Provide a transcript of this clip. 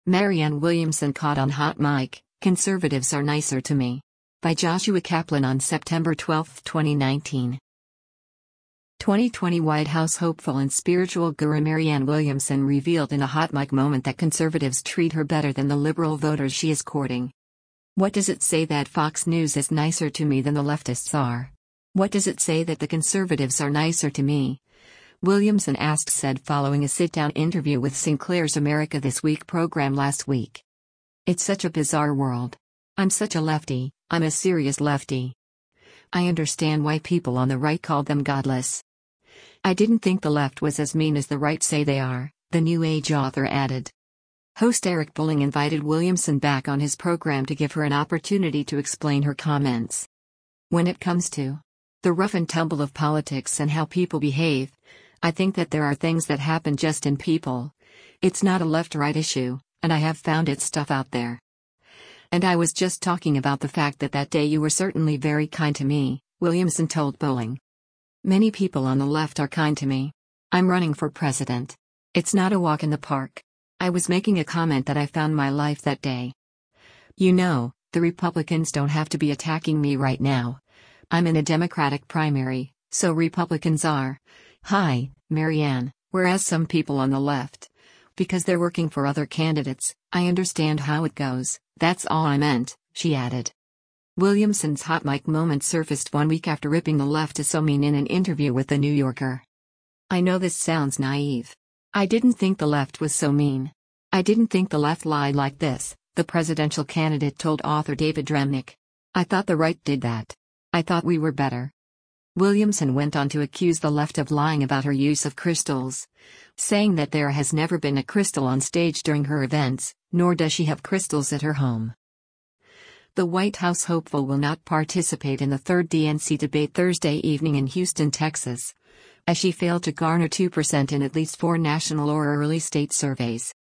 Marianne Williamson caught on Hot Mic, "Conservatives Are Nicer to Me." By Joshua Kaplan on September 12, 2019. 2020 White House hopeful and spiritual guru Marianne Williamson revealed in a Hot Mic moment that conservatives treat her better than the liberal voters she is courting. What does it say that Fox News is nicer to me than the leftists are? What does it say that the conservatives are nicer to me? Williamson said following a sit-down interview with Sinclair's America This Week program last week. "It's such a bizarre world. I'm such a lefty, I'm a serious lefty. I understand why people on the right call them godless. I didn't think the left was as mean as the right say they are," the New Age author added. Host Eric Bolling invited Williamson back on his program to give her an opportunity to explain her comments. "When it comes to the rough and tumble of politics and how people behave, I think that there are things that happen just in people. It's not a left-right issue, and I have found it stuff out there. And I was just talking about the fact that day you were certainly very kind to me," Williamson told Bolling. "Many people on the left are kind to me. I'm running for president. It's not a walk in the park. I was making a comment that I found my life that day. You know, the Republicans don't have to be attacking me right now. I'm in a Democratic primary, so Republicans are. Hi, Marianne, whereas some people on the left, because they're working for other candidates, I understand how it goes, that's all I meant," she added. Williamson's Hot Mic moment surfaced 1 week after ripping the left as so mean in an interview with The New Yorker. "I know this sounds naive. I didn't think the left was so mean. I didn't think the left lied like this," the presidential candidate told author David Remnick. "I thought the right did that. I thought we were better." Williamson went on to accuse the left of lying about her use of crystals, saying that there has never been a crystal on stage during her events, nor does she have crystals at her home. The White House hopeful will not participate in the third DNC debate Thursday evening in Houston, Texas, as she failed to garner 2% in at least 4 national or early state surveys.